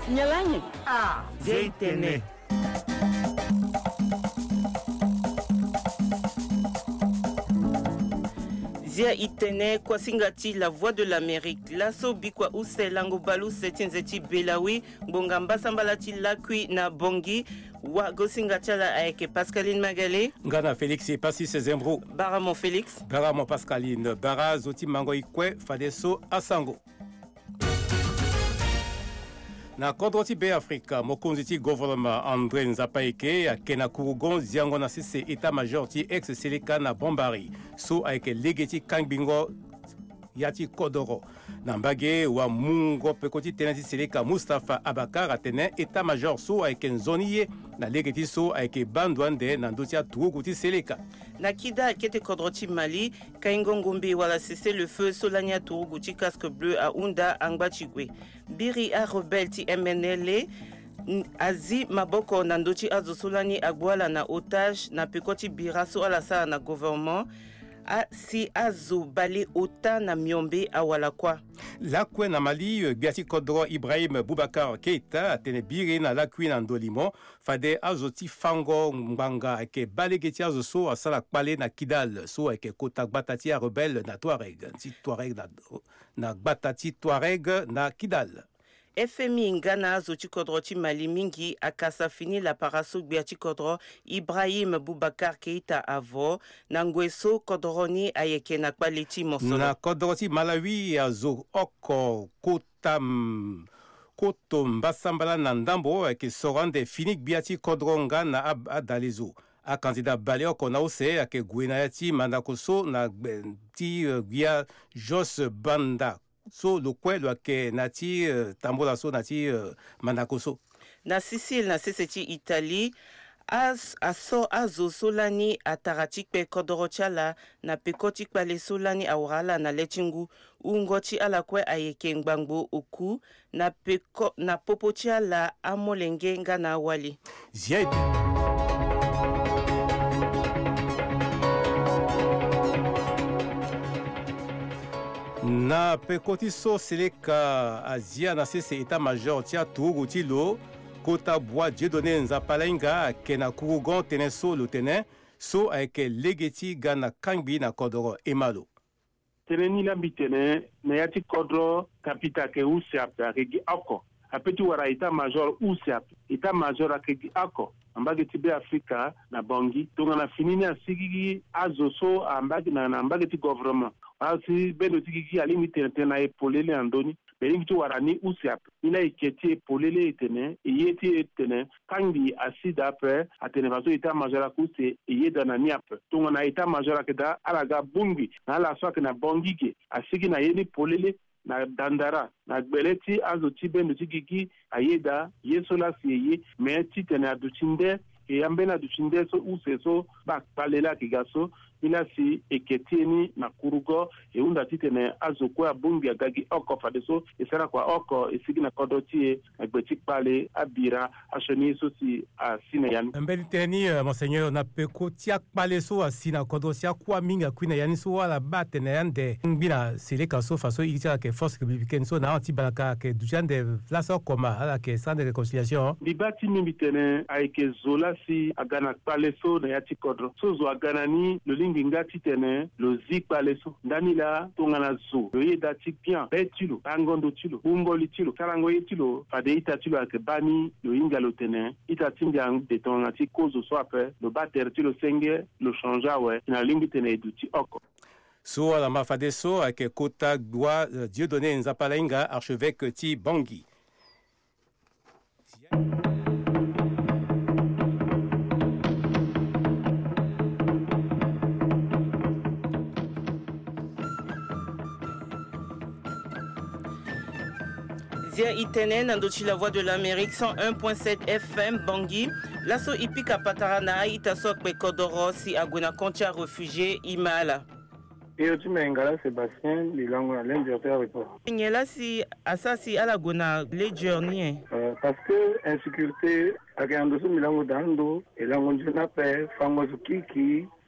Nyalanyi. Zeitene. Zia itene kwa singati la voix de l'Amérique. Lasso bikwa use lango balu setinzeti belawi bongamba sambalati lakwi na bongi wa gosingati la aeke Pascaline Magalé. Ngana Félix et Passi Sezembro. Baramo Félix. Baramo Pascaline. Bara Zoti Mango Ikwe Fadeso Asango. Na kodroti be Afrika mokonzi gouvernement André Nzapaike akena kurugon ziango na sese état-major ti ex seleka na Bombari so aike legeti kangbingo yati kodoro na mbage wa mungo pekoti tenati seleka Mustafa Abakar atene état-major so aike nzoniye na legeti so aike bandwande na ndotia turuguti seleka na kida kete kodroti Mali kaingo ngombe wala cesser le feu solania turuguti casque bleu à Unda Angbachigwe biri a rebelle ti MNLA azi maboko na ndochi azo solani agwala na otage na pekoti biraso ala sala na gouvernement si azo bale ota na miombe awala kwa lakwe na Mali biati kodro Ibrahim Boubacar Keita atene biri na lakwi na ndolimo fade azoti fango mbanga ke balegeti azo so asala kpale na Kidal so ke kota batati a rebelle na Touareg na batati Touareg na Kidal. FMI ngana azoti kodro ti Mali mingi akasa fini la paraso biati kodro Ibrahim Boubacar Keita avo na ngweso kodroni ayeke na kpaleti mosolo na kodro ti Malawi azo oko koto mbasambala na ndambo ke sorande finik biati kodronga na adalezo a candidat bale oko na ose ake gwena yati mandakoso na ti guia Jos Banda so lo kwelo ke nati tambola so nati mandakoso na Sicile na seseti Italie azo solani ataratik pe kodorochala na pekoti pale solani awala na letingu ungoti ala kwe ayeke ngbangbo oku na popochala amolenge ngana wali na pekoti so seleka azia na sese état-major tia turugu ti lo kota bois Dieudonné Nzapalenga ke na kurugon tene so lo tene so ayeke legeti ga na kangbi na kodoro emalo tene ni lambi tene na yati kodro kapita ke usiap akegi oko apeti wara état-major usiap état-major akegi oko ambage tibe Afrika na bongi tonga na finini asigigi azoso ambage na ambage ti gouvernement asi bendo tikiki alimi tena epolele andoni belingi tu warani usiap ina iketi epolele etene yeti etene kangi asida pe atene baso état-major akuse yeda na niap tonga na état-major akeda alaga bungi na ala swake na bongike asigi na yeni polele na dandara na gbeleti azoti bendo tikiki ayeda yesola siye me titene aduchinde yambena aduchinde so useso bakpalela kigaso ila si eketieni na kurugo eunda titene azokwa bungi agagi oko fadeso esara kwa oko esigi na kodotie agbetik pale abira ashoni so si asine yani mbeli teni monseigneur na peko tia pale so asina kodosia kwa minga kwina yani so wala batene yande mbina seleka so faso itia ke force républicaine so na anti balaka ke dujande vlaso koma ala ke sans de réconciliation dibati nimitene aike zola si agana pale so na yati kodro so zo agana ni le ngati tene lo zikpa leso ndani la tongana zo lo yeda tikpian betilo angondo tilo ungoli tilo karango yetilo fade ita tilo akebani lo inga lo tene ita tinga de tonga ti kozo so apre lo bater tilo senge lo changea we na lingi tene eduti oko so ala mafade so ake kota gwa Dieudonné Nzapalenga archevêque ti Bangui. Zia itene nandochi la voix de l'Amérique 101.7 FM Bangui lasso ipika patarana itasok pe kodoro si aguna koncha réfugié imala et tu m'engala Sébastien Lilango na l'indirecteur report ngela si asasi ala guna les journées parce que insécurité akandoso milango dando elango njuna pe fango kiki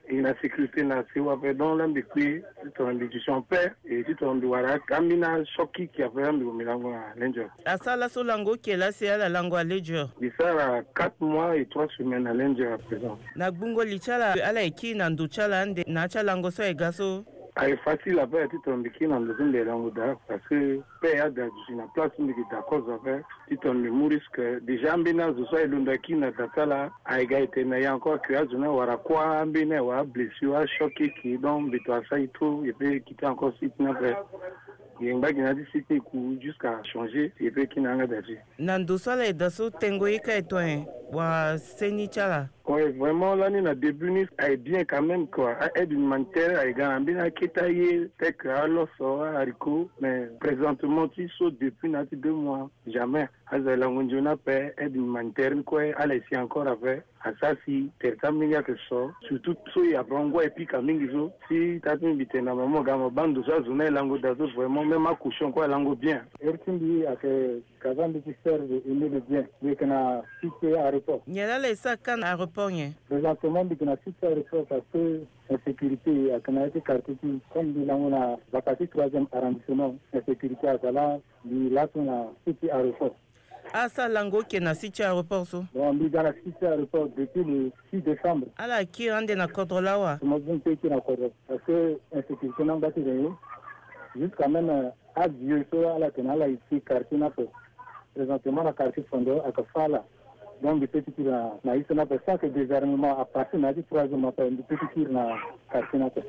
et la sécurité na c'est ouais dans l'ambiti tout en discussion paix et tout en douara camina choki qui a fait un milango à l'Indien. Asala solango qui est là c'est à la langue à l'Indien. Il sera 4 mois et 3 semaines à l'Indien à présent. Na bungo lichala ala eki na nduchala ande na chalango so egaso. C'est facile à faire tout en bikini dans le zone des langues parce que paix a dans place où il est d'accord avec tout en le mourir que déjà ambina zo soit l'undaki na tatala a égalité na ya encore que azuna wara kwa ambina wa blessure choqué qui donc beto ça et tout et puis quitter encore site na après il y a un bague na discité coup jusqu'à changer et puis qui n'a rien d'avis nando sala edaso tengo ika etoin wa seni chala. Oui, vraiment, l'année na début, est bien quand même, quoi. Aide humanitaire, elle gagne bien à Ketaye, tel que alors, haricot, mais présentement, tu sautes depuis 2 mois. Jamais. Alors, la mondiale paix, aide humanitaire, quoi, elle est encore avec. À ça, si, terminé quelque chose. Surtout, il y a Brango et puis Kamingizo. Si, t'as invité na maman, gama, bande, ça, zone, lango d'azo, vraiment, même à couchon, quoi, lango bien. Ertindi, à que, Kazan de faire de aimer le bien. Mais qu'on a cité à aéroport. Nyala le sa kan aéroport. Présentement, il y a cité à aéroport parce que la sécurité a été quartier comme nous l'avons la partie 3e arrondissement, la sécurité à Zala, là, on a cité à aéroport. Ah, ça, lango qui est na cité à aéroport, so? Bon, on est dans la cité à aéroport depuis le 6 décembre. Alors, qui rende na kodro là, wa? Moi, je ne sais pas kodro. Parce que la sécurité n'a pas été jusqu'à même à Dieu, à la canal, ici, quartier n'a pas. Présentement, la quartier fondeur à Kafala. Donc, depuis que na ici, n'a pas ça que des armements à partir de 3 mois, depuis que na quartier n'a pas.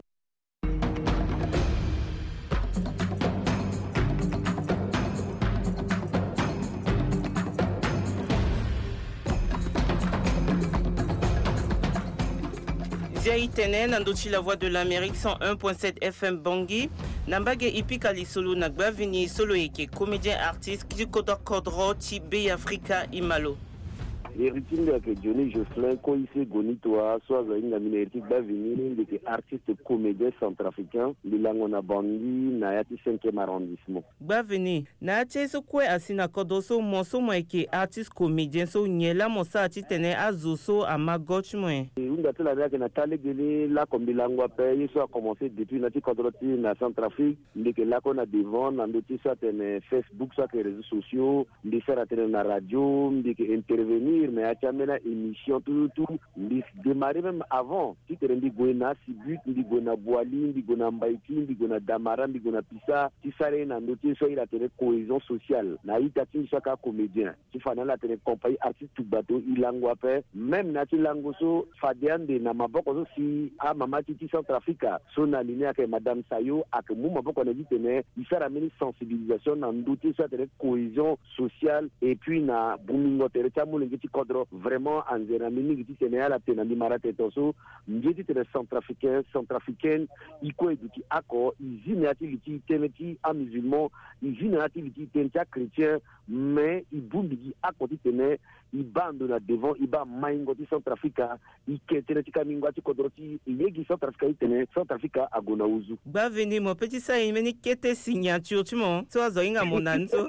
Ziaitene Nandochi la voix de l'Amérique 101.7 FM Bangui Nambage Ipika Lisolo Nagba Vini Solo Eke comédien artiste qui kodro Tibé Africa Imalo. L'héritier de Johnny Jocelyn, Koïse Gonitoa, soit une minorité d'Avenir, des artistes comédiens centrafricains, les Langona Bangui, Nayati 5e arrondissement. Baveni, Nayati so kwe asina kodoso monso moeke artiste comédien so nyela mosa atitene azoso ama gauche moe. Une date la que Nathalie Guélé, là comme des langues pays, soit commencé depuis Nati Kodroti, na Centrafrique, mais que là qu'on a devant, dans le soit Facebook, soit les réseaux sociaux, des faire atteindre la radio, des intervenir. Mais à une émission tout démarrer même avant si tu rendi goena sibut ndi goena boali ndi goena mbaiki ndi goena damara ndi goena pisa ti sare na ndoti so ila tene cohésion sociale na itati chaka comédien ti fana la tene compagnie artiste tout bateau ilangwa pe même na ti lango so fadiande na maboko so si a mama ti Centrafrica so na ligne avec madame Sayo ak mu maboko na ditene isara meni sensibilisation na ndoti so tene cohésion sociale et puis na bumingo tere tamu ngiti kodro vraiment en zéramini qui tenait à la tenandi marate toso ngiti tere centrafricaine iko ediki ako izinati qui teneti a musulman izinati qui teneti a chrétien mais ibumbigi ako ti tene ibando na devant iba maingo ti Centrafrica iketene ti kamingo ti kodro ti yegi Centrafrica itene Centrafrica agona uzu ba veni mo petit ça imeni kete signature tu mo so azo inga monanzo.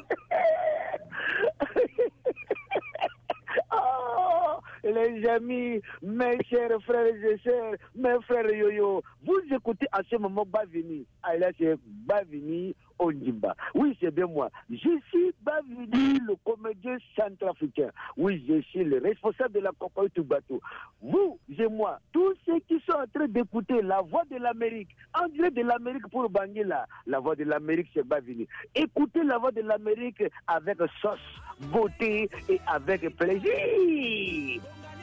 Les amis, mes chers frères et sœurs, mes frères Yoyo, vous écoutez à ce moment Bavini. Ah là c'est Bavini Ondimba. Oui, c'est bien moi. Je suis Bavini, le comédien centrafricain. Oui, je suis le responsable de la compagnie tout bateau. Vous et moi, tous ceux qui sont en train d'écouter la voix de l'Amérique, en direct de l'Amérique pour Bangila, la voix de l'Amérique c'est Bavini. Écoutez la voix de l'Amérique avec sauce, beauté et avec plaisir.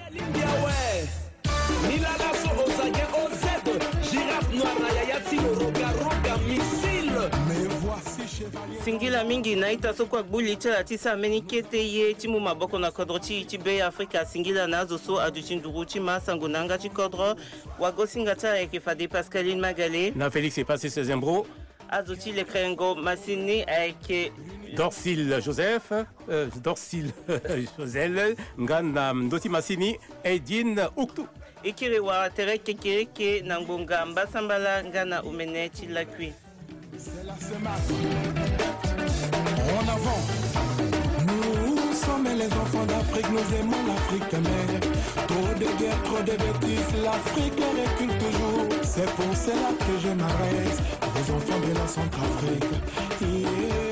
Singila mingi naita sokwa gbuli chala tisa meni kete ye timu maboko na kodro ti Tibé Africa singila nazo so aduchinduru ti masango nanga ti kodro wago singa chala eke fade Pascaline Magalé na Félix est passé ses imbro azuti le krengo masini eke Dorcile Joseph, Dorcile Josel, Ngana Ndoti Massini, Edine Uktu. Ekirewa tere kekereke nangbonga mbasambala ngana umene chilakwi. En avant, nous sommes les enfants d'Afrique, nous aimons l'Afrique mère. Trop de guerres, trop de bêtises, l'Afrique recule toujours. C'est pour cela que je m'arrête, les enfants de la Centrafrique. Yeah.